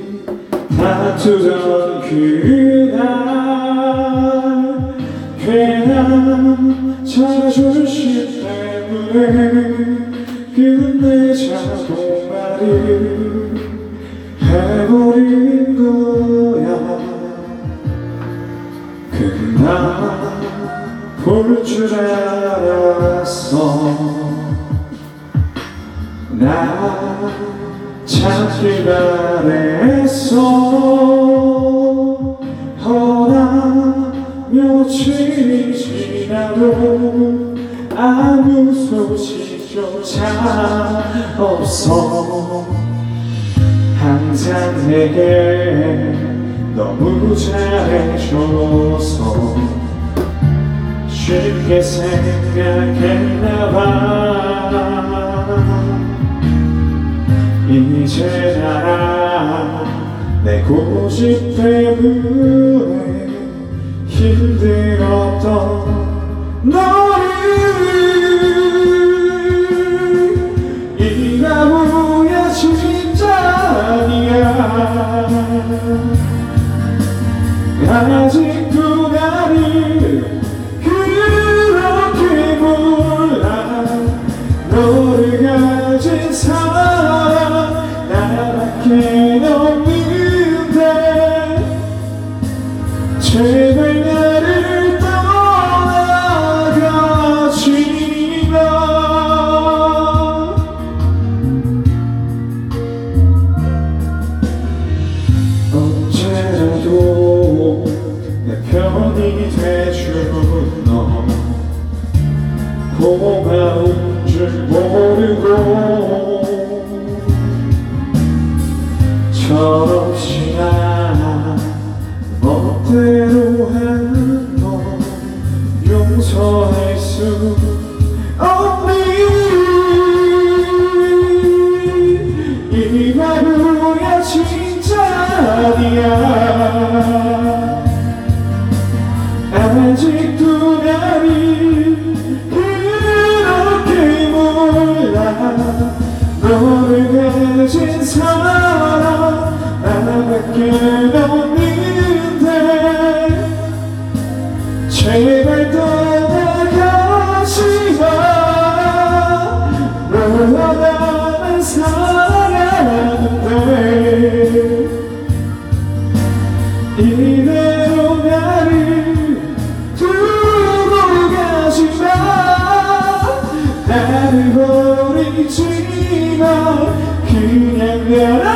다투던 그날 괜한 자존심 때문에 끝내자고 말을 해버린 거야. 그날 볼 줄 알았어. 나 찾길 바랬어. 허나 며칠이 지나도 아무 소식조차 없어. 항상 내게 너무 잘해줘서 쉽게 생각했나봐. 이제 알아. 내 고집 때문에 힘들었던 너를. 이 바보야 진짜 아니야. 아직도 나를 그렇게 몰라. 너를 가진 사람 나밖에 없는데 제발 나를 떠나가지 마. 언제라도 내 편이 돼준 너 고마운 줄 모르고 철없이 나 멋대로 한 너 용서할 수 없니. 이 바보야 진짜 아니야. 아직도 나를 그렇게 몰라. 너를 가진 사람 나밖에 없는데 제발 떠나가지 마. 너와 나만 사랑하는데 이대로 나를 두고 가지 마. 나를 버리지 마. 그냥 나